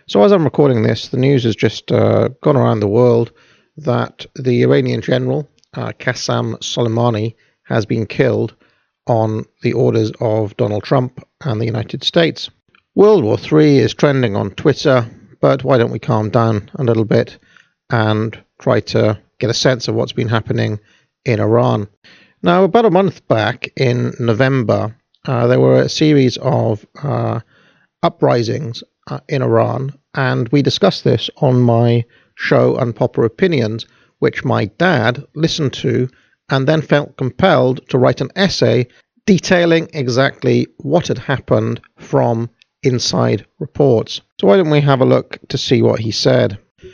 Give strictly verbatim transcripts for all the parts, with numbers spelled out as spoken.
So as I'm recording this, the news has just uh, gone around the world that the Iranian general, uh, Qasem Soleimani, has been killed on the orders of Donald Trump and the United States. World War Three is trending on Twitter, but why don't we calm down a little bit and try to get a sense of what's been happening in Iran. Now, about a month back in November, uh, there were a series of uh, uprisings uh, in Iran, and we discussed this on my show Unpopular Opinions, which my dad listened to and then felt compelled to write an essay detailing exactly what had happened from inside reports. So why don't we have a look to see what he said.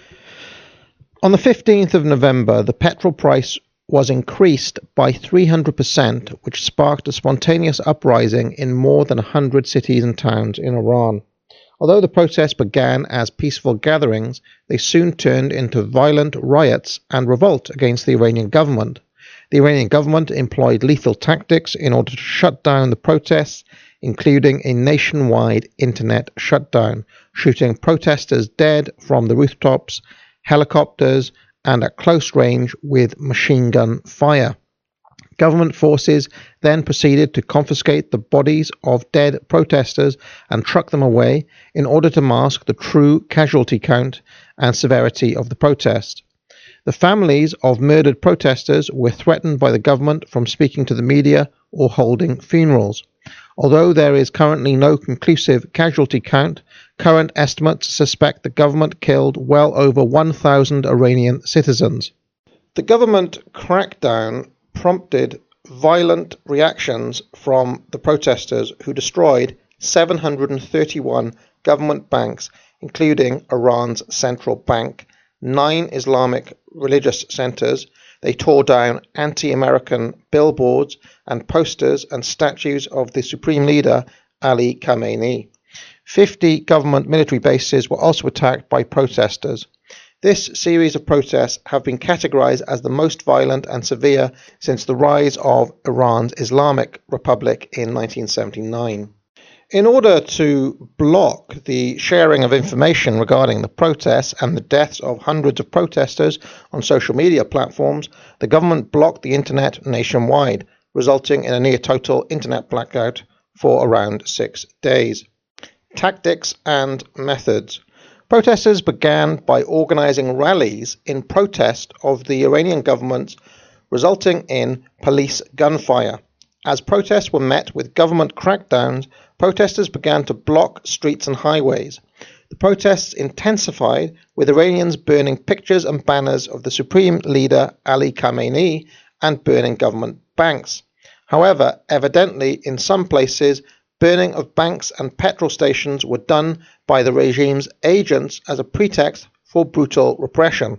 On the fifteenth of November, the petrol price was increased by three hundred percent, which sparked a spontaneous uprising in more than one hundred cities and towns in Iran. Although the protests began as peaceful gatherings, they soon turned into violent riots and revolt against the Iranian government. The Iranian government employed lethal tactics in order to shut down the protests, including a nationwide internet shutdown, shooting protesters dead from the rooftops, helicopters, and at close range with machine gun fire. Government forces then proceeded to confiscate the bodies of dead protesters and truck them away in order to mask the true casualty count and severity of the protest. The families of murdered protesters were threatened by the government from speaking to the media or holding funerals. Although there is currently no conclusive casualty count, current estimates suspect the government killed well over one thousand Iranian citizens. The government crackdown prompted violent reactions from the protesters, who destroyed seven hundred thirty-one government banks, including Iran's central bank, nine Islamic religious centers. They tore down anti-American billboards and posters and statues of the Supreme Leader Ali Khamenei. fifty government military bases were also attacked by protesters. This series of protests have been categorized as the most violent and severe since the rise of Iran's Islamic Republic in nineteen seventy-nine. In order to block the sharing of information regarding the protests and the deaths of hundreds of protesters on social media platforms, the government blocked the internet nationwide, resulting in a near-total internet blackout for around six days. Tactics and methods. Protesters began by organizing rallies in protest of the Iranian government, resulting in police gunfire. As protests were met with government crackdowns, protesters began to block streets and highways. The protests intensified, with Iranians burning pictures and banners of the Supreme Leader Ali Khamenei and burning government banks. However, evidently, in some places, burning of banks and petrol stations were done by the regime's agents as a pretext for brutal repression.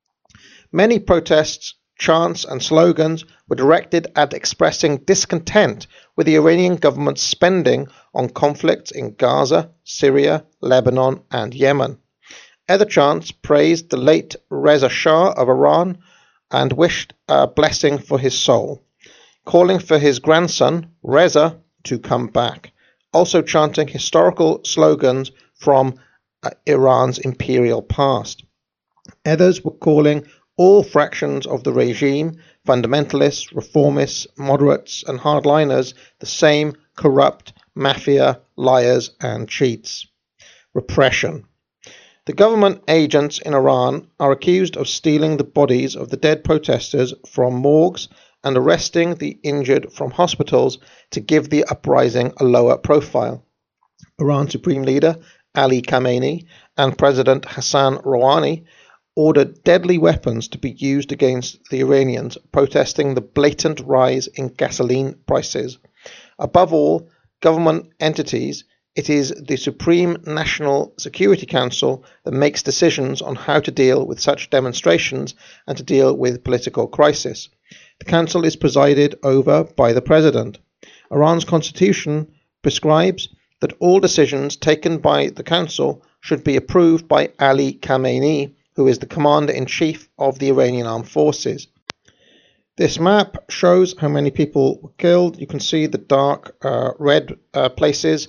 Many protests, chants and slogans were directed at expressing discontent with the Iranian government's spending on conflicts in Gaza, Syria, Lebanon and Yemen. Other chants praised the late Reza Shah of Iran and wished a blessing for his soul, calling for his grandson, Reza, to come back, also chanting historical slogans from uh, Iran's imperial past. Others were calling all fractions of the regime, fundamentalists, reformists, moderates and hardliners, the same corrupt mafia, liars and cheats. Repression. The government agents in Iran are accused of stealing the bodies of the dead protesters from morgues and arresting the injured from hospitals to give the uprising a lower profile. Iran's Supreme Leader Ali Khamenei and President Hassan Rouhani ordered deadly weapons to be used against the Iranians protesting the blatant rise in gasoline prices. Above all government entities, it is the Supreme National Security Council that makes decisions on how to deal with such demonstrations and to deal with political crisis. The council is presided over by the president. Iran's constitution prescribes that all decisions taken by the council should be approved by Ali Khamenei, who is the commander-in-chief of the Iranian armed forces. This map shows how many people were killed. You can see the dark uh, red uh, places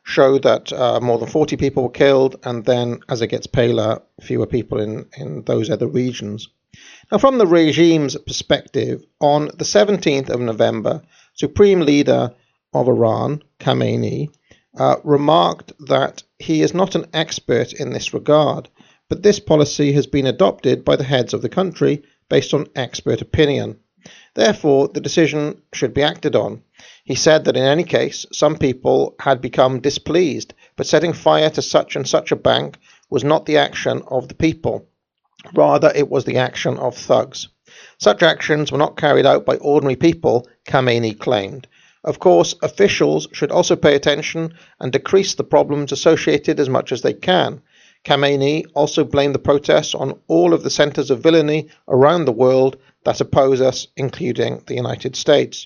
show that uh, more than forty people were killed, and then as it gets paler, fewer people in, in those other regions. Now, from the regime's perspective, on the seventeenth of November, Supreme Leader of Iran, Khamenei, uh, remarked that he is not an expert in this regard, but this policy has been adopted by the heads of the country based on expert opinion. Therefore, the decision should be acted on. He said that in any case, some people had become displeased, but setting fire to such and such a bank was not the action of the people. Rather, it was the action of thugs. Such actions were not carried out by ordinary people, Khamenei claimed. Of course, officials should also pay attention and decrease the problems associated as much as they can. Khamenei also blamed the protests on all of the centres of villainy around the world that oppose us, including the United States.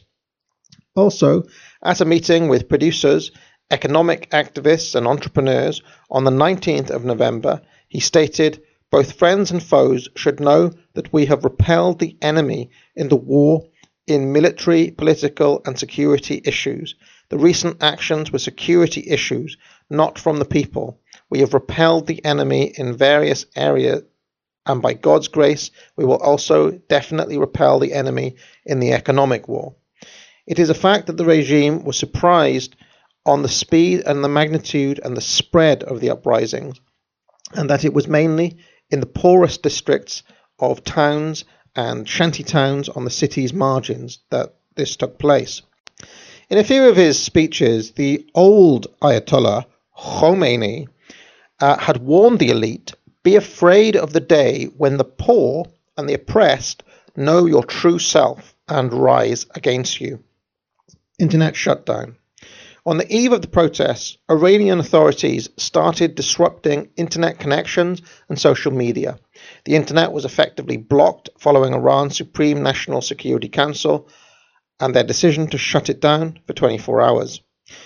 Also, at a meeting with producers, economic activists and entrepreneurs on the nineteenth of November, he stated, "Both friends and foes should know that we have repelled the enemy in the war in military, political and security issues. The recent actions were security issues, not from the people. We have repelled the enemy in various areas, and by God's grace, we will also definitely repel the enemy in the economic war." It is a fact that the regime was surprised on the speed and the magnitude and the spread of the uprisings, and that it was mainly in the poorest districts of towns and shanty towns on the city's margins that this took place. In a few of his speeches, the old Ayatollah Khomeini uh, had warned the elite, "Be afraid of the day when the poor and the oppressed know your true self and rise against you." Internet shutdown. On the eve of the protests, Iranian authorities started disrupting internet connections and social media. The internet was effectively blocked following Iran's Supreme National Security Council and their decision to shut it down for twenty-four hours.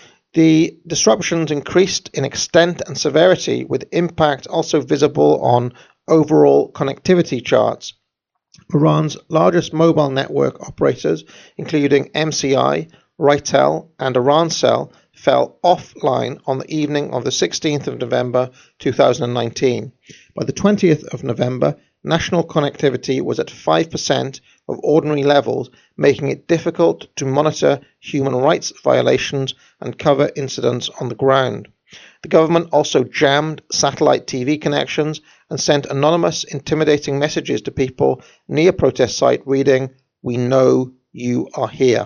The disruptions increased in extent and severity, with impact also visible on overall connectivity charts. Iran's largest mobile network operators, including M C I, Ritel and Arancell, fell offline on the evening of the sixteenth of November two thousand nineteen. By the twentieth of November, national connectivity was at five percent of ordinary levels, making it difficult to monitor human rights violations and cover incidents on the ground. The government also jammed satellite T V connections and sent anonymous, intimidating messages to people near protest site reading, "We know you are here."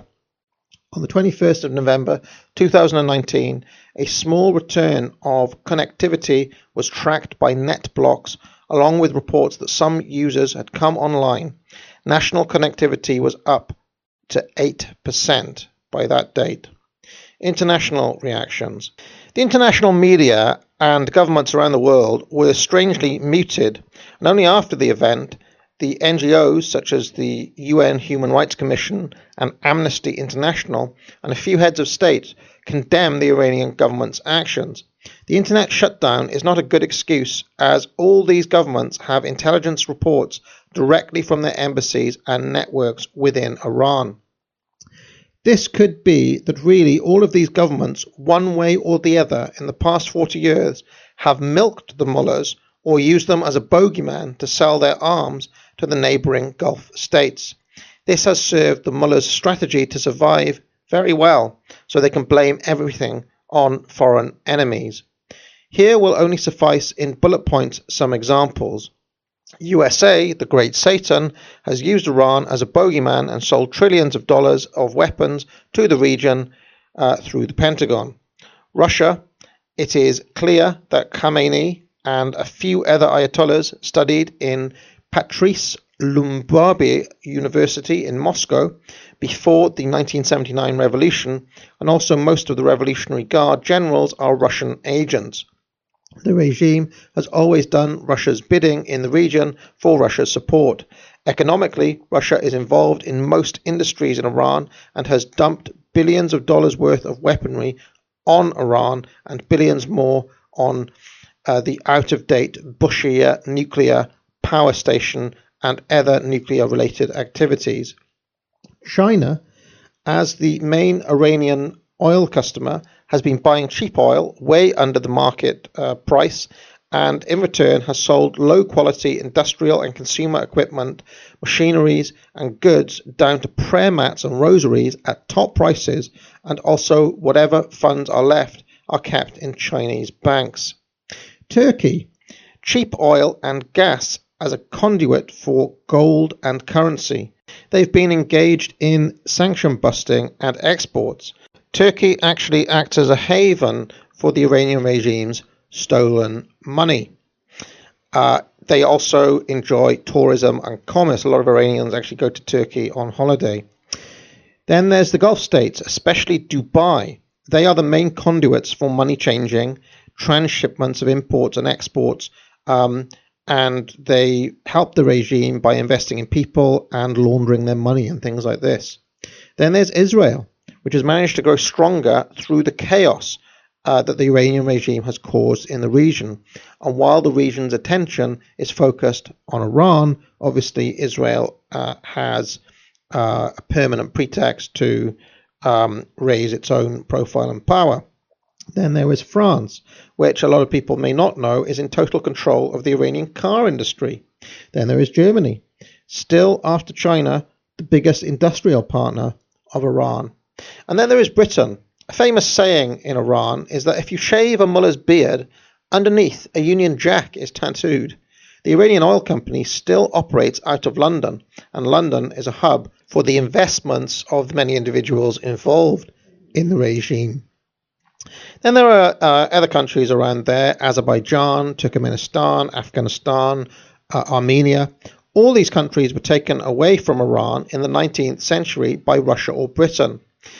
On the twenty-first of November two thousand nineteen, a small return of connectivity was tracked by NetBlocks, along with reports that some users had come online. National connectivity was up to eight percent by that date. International reactions. The international media and governments around the world were strangely muted, and only after the event the N G Os such as the U N Human Rights Commission and Amnesty International and a few heads of state condemned the Iranian government's actions. The internet shutdown is not a good excuse, as all these governments have intelligence reports directly from their embassies and networks within Iran. This could be that really all of these governments, one way or the other, in the past forty years, have milked the mullahs or used them as a bogeyman to sell their arms to the neighbouring Gulf states. This has served the mullahs' strategy to survive very well, so they can blame everything on foreign enemies. Here will only suffice in bullet points some examples. U S A, the Great Satan, has used Iran as a bogeyman and sold trillions of dollars of weapons to the region uh, through the Pentagon. Russia, it is clear that Khamenei and a few other ayatollahs studied in Patrice Lumumba University in Moscow before the nineteen seventy-nine revolution, and also most of the Revolutionary Guard generals are Russian agents. The regime has always done Russia's bidding in the region for Russia's support. Economically, Russia is involved in most industries in Iran and has dumped billions of dollars worth of weaponry on Iran and billions more on uh, the out-of-date Bushehr nuclear power station and other nuclear-related activities. China, as the main Iranian oil customer, has been buying cheap oil way under the market uh, price, and in return has sold low-quality industrial and consumer equipment, machineries and goods down to prayer mats and rosaries at top prices, and also whatever funds are left are kept in Chinese banks. Turkey, cheap oil and gas as a conduit for gold and currency. They've been engaged in sanction busting and exports. Turkey actually acts as a haven for the Iranian regime's stolen money. Uh, they also enjoy tourism and commerce. A lot of Iranians actually go to Turkey on holiday. Then there's the Gulf states, especially Dubai. They are the main conduits for money changing, transshipments of imports and exports, um, and they help the regime by investing in people and laundering their money and things like this. Then there's Israel, which has managed to grow stronger through the chaos uh, that the Iranian regime has caused in the region. And while the region's attention is focused on Iran, obviously Israel uh, has uh, a permanent pretext to um, raise its own profile and power. Then there is France, which a lot of people may not know is in total control of the Iranian car industry. Then there is Germany, still after China, the biggest industrial partner of Iran. And then there is Britain. A famous saying in Iran is that if you shave a mullah's beard, underneath a Union Jack is tattooed. The Iranian oil company still operates out of London, and London is a hub for the investments of the many individuals involved in the regime. Then there are uh, other countries around there: Azerbaijan, Turkmenistan, Afghanistan, uh, Armenia. All these countries were taken away from Iran in the nineteenth century by Russia or Britain.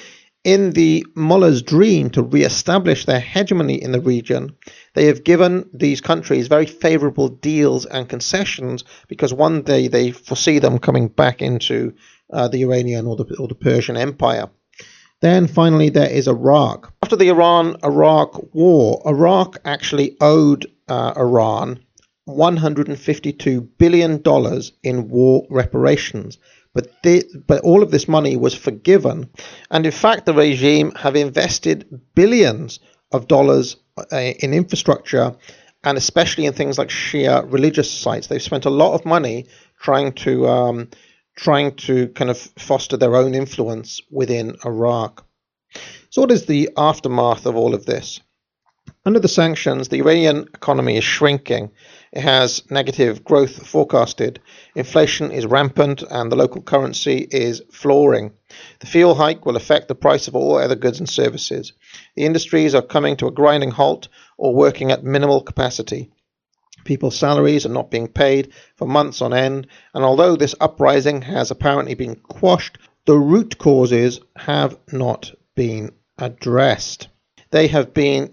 In the mullah's dream to re-establish their hegemony in the region, they have given these countries very favourable deals and concessions because one day they foresee them coming back into uh, the Iranian or the, or the Persian Empire. Then finally there is Iraq. After the Iran-Iraq war, Iraq actually owed uh, Iran one hundred fifty-two billion dollars in war reparations. But, the, but all of this money was forgiven. And in fact, the regime have invested billions of dollars uh, in infrastructure, and especially in things like Shia religious sites. They've spent a lot of money trying to um, trying to kind of foster their own influence within Iraq. So what is the aftermath of all of this? Under the sanctions, the Iranian economy is shrinking. It has negative growth forecasted. Inflation is rampant and the local currency is flooring. The fuel hike will affect the price of all other goods and services. The industries are coming to a grinding halt or working at minimal capacity. People's salaries are not being paid for months on end, and although this uprising has apparently been quashed, the root causes have not been addressed. They have been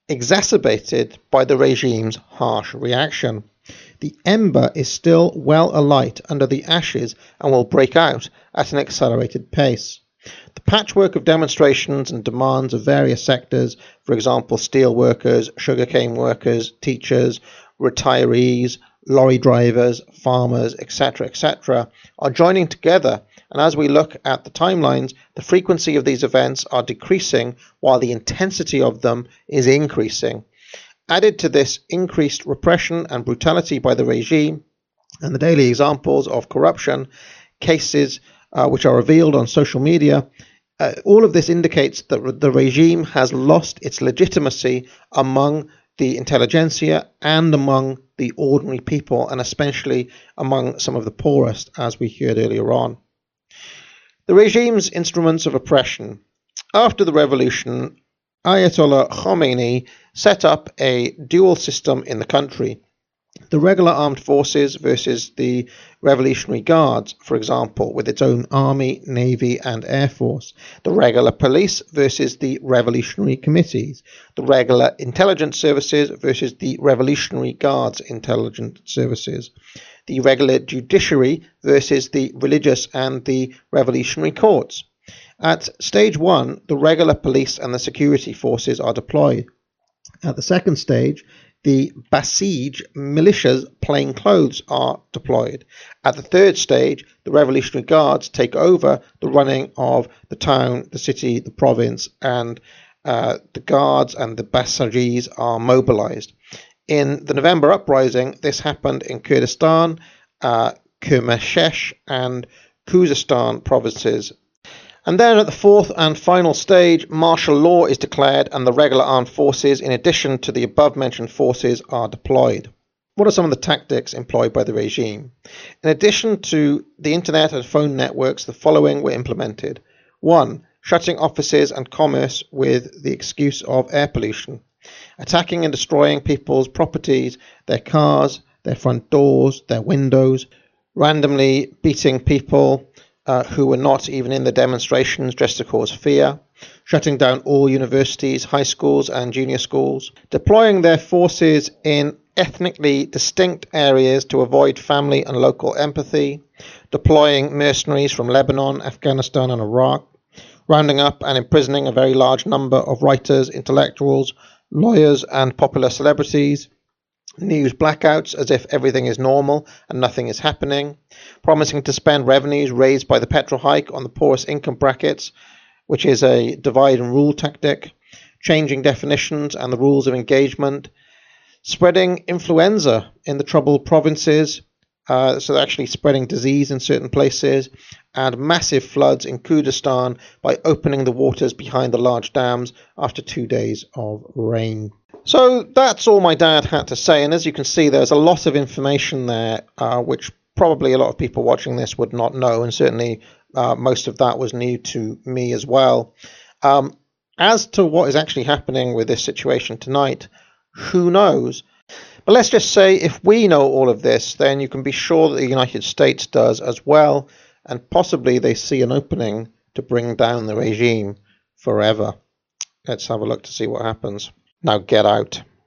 exacerbated by the regime's harsh reaction. The ember is still well alight under the ashes and will break out at an accelerated pace. The patchwork of demonstrations and demands of various sectors, for example steel workers, sugarcane workers, teachers, retirees, lorry drivers, farmers, et cetera, et cetera, are joining together, and as we look at the timelines, the frequency of these events are decreasing while the intensity of them is increasing. Added to this increased repression and brutality by the regime and the daily examples of corruption, cases uh, which are revealed on social media, uh, all of this indicates that the regime has lost its legitimacy among the intelligentsia and among the ordinary people, and especially among some of the poorest, as we heard earlier on. The regime's instruments of oppression. After the revolution, Ayatollah Khomeini set up a dual system in the country. The regular armed forces versus the Revolutionary Guards, for example, with its own army, navy and air force. The regular police versus the revolutionary committees. The regular intelligence services versus the Revolutionary Guards intelligence services. The regular judiciary versus the religious and the revolutionary courts. At stage one, the regular police and the security forces are deployed. At the second stage, the Basij militias plain clothes are deployed. At the third stage, the Revolutionary Guards take over the running of the town, the city, the province, and uh, the guards and the Basajis are mobilized. In the November uprising, this happened in Kurdistan, uh, Kermanshah and Khuzestan provinces. And then at the fourth and final stage, martial law is declared and the regular armed forces, in addition to the above-mentioned forces, are deployed. What are some of the tactics employed by the regime? In addition to the internet and phone networks, the following were implemented. One, shutting offices and commerce with the excuse of air pollution. Attacking and destroying people's properties, their cars, their front doors, their windows. Randomly beating people uh, who were not even in the demonstrations just to cause fear. Shutting down all universities, high schools and junior schools. Deploying their forces in ethnically distinct areas to avoid family and local empathy, deploying mercenaries from Lebanon, Afghanistan and Iraq, rounding up and imprisoning a very large number of writers, intellectuals, lawyers and popular celebrities, news blackouts as if everything is normal and nothing is happening, promising to spend revenues raised by the petrol hike on the poorest income brackets, which is a divide and rule tactic, changing definitions and the rules of engagement, spreading influenza in the troubled provinces, uh, so they're actually spreading disease in certain places, and massive floods in Kurdistan by opening the waters behind the large dams after two days of rain. So that's all my dad had to say, and as you can see, there's a lot of information there, uh, which probably a lot of people watching this would not know, and certainly uh, most of that was new to me as well. Um, as to what is actually happening with this situation tonight, who knows? But let's just say if we know all of this, then you can be sure that the United States does as well, and possibly they see an opening to bring down the regime forever. Let's have a look to see what happens. Now get out.